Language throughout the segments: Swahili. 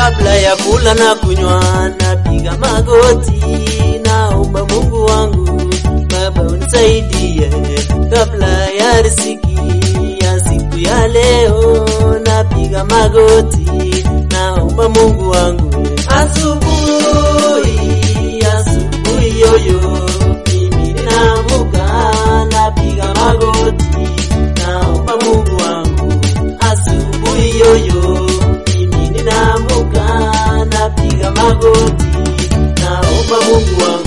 Kabla ya kula na kunywa napiga magoti, naomba Mungu wangu Baba unisaidie. Kabla ya riziki ya siku ya leo napiga magoti, naomba Mungu wangu. Asubuhi yoyo mimi ninaamka napiga magoti, naomba Mungu wangu. Asubuhi yoyo mimi ninaamka napiga magoti, naomba Mungu wangu.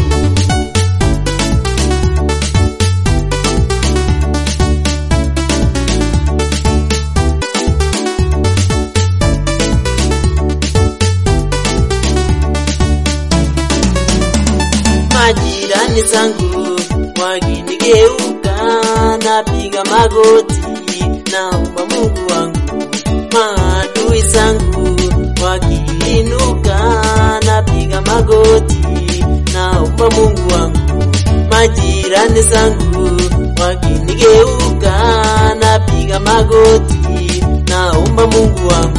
Majirani zangu wakinigeuka napiga magoti, naomba Mungu wangu. Maadui zangu wakiinuka napiga magoti, naomba Mungu wangu. Majirani zangu wakinigeuka napiga magoti, naomba Mungu wangu.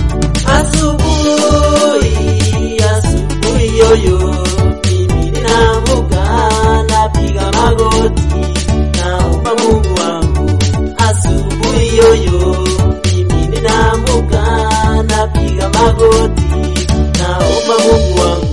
Asubuhi yoyo mimi ninaamka napiga magoti, naomba Mungu wangu. Asubuhi yoyo mimi ninaamka napiga magoti, naomba Mungu wangu.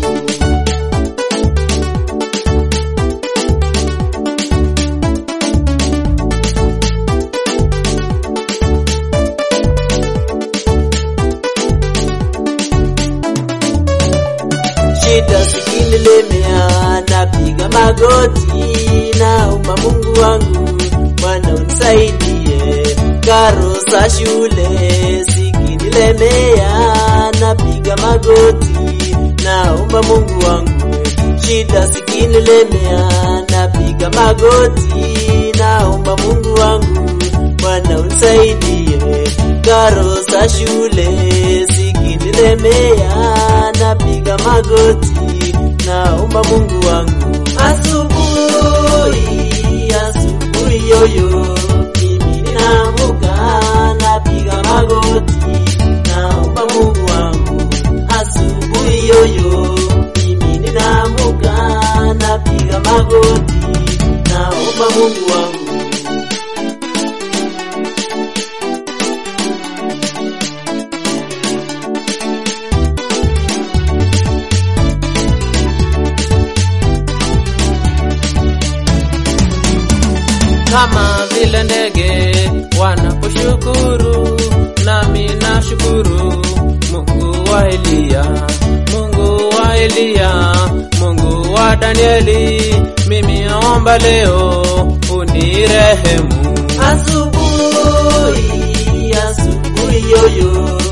Shida zikinilemea napiga magoti, naomba Mungu wangu Bwana unisaidie. Karo za shule zikinilemea napiga magoti, naomba Mungu wangu. Shida zikinilemea napiga magoti, naomba Mungu wangu Bwana unisaidie. Karo za shule zikinilemea napiga magoti, naomba Mungu wangu. Asubuhi yoyo mimi ninaamka napiga magoti, naomba Mungu wangu. Asubuhi yoyo mimi ninaamka napiga magoti, naomba Mungu wangu. Kama vile ndege wanaposhukuru, nami nashukuru. Mungu wa Eliya, Mungu wa Eliya, Mungu wa Danieli, mimi naomba leo unirehemu. Asubuhi yoyo